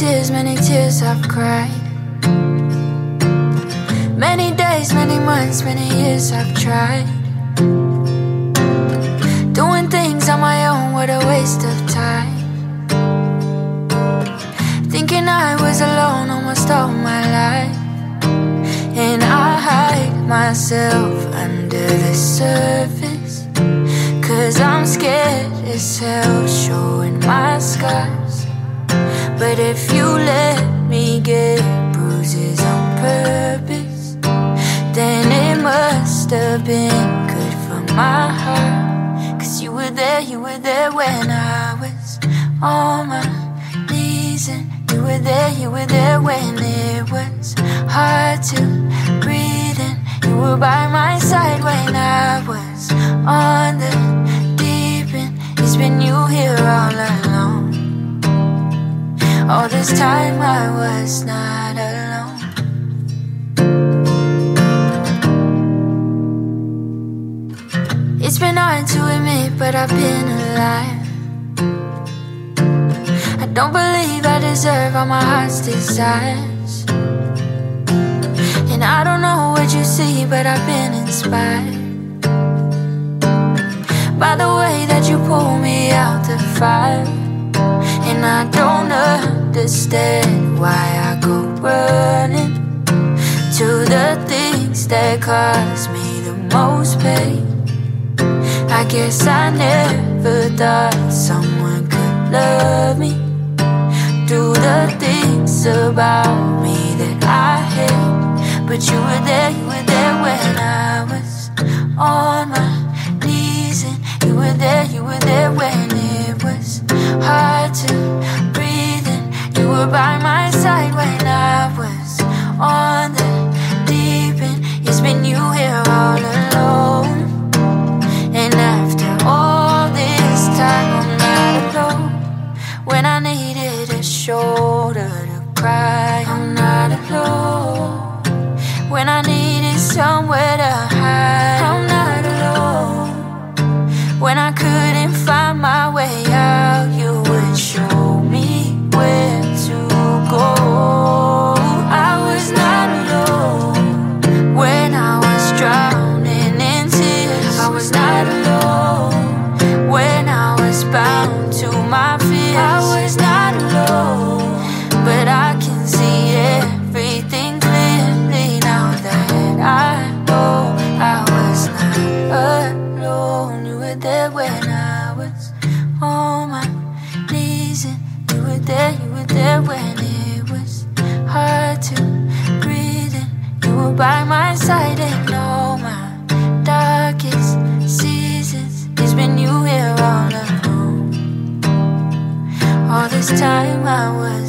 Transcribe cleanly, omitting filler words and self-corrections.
many tears I've cried. Many days, many months, many years I've tried. Doing things on my own, what a waste of time. Thinking I was alone almost all my life. And I hide myself under the surface, 'cause I'm scared as hell showing my scars. But if you let me get bruises on purpose, then it must have been good for my heart. 'Cause you were there when I was on my knees. And you were there when it was hard to breathe. And you were by my side when I was on the deep end. It's been you here all alone. All this time I was not alone. It's been hard to admit, but I've been alive. I don't believe I deserve all my heart's desires. And I don't know what you see, but I've been inspired by the way that you pull me out the fire. And I don't understand why I go running to the things that cause me the most pain. I guess I never thought someone could love me, do the things about me that I hate. But you were there when I was on my knees. And you were there when it was hard to breathe. And you were by my side when I was on the deep end. It's been you here all alone. And after all this time, I'm not alone. When I needed a shoulder to cry, I'm not alone. When I needed somewhere to hide, I'm not alone. When I couldn't find my way out, you would show me where to go. I was not alone. When I was drowning in tears, I was not alone. When I was bound to my fears, I was not alone. But I can see everything clearly now that I know I was not alone. You were there when I was on my knees. And you were there when it was hard to breathe. And you were by my side in all my darkest seasons. It's been you here all alone. All this time I was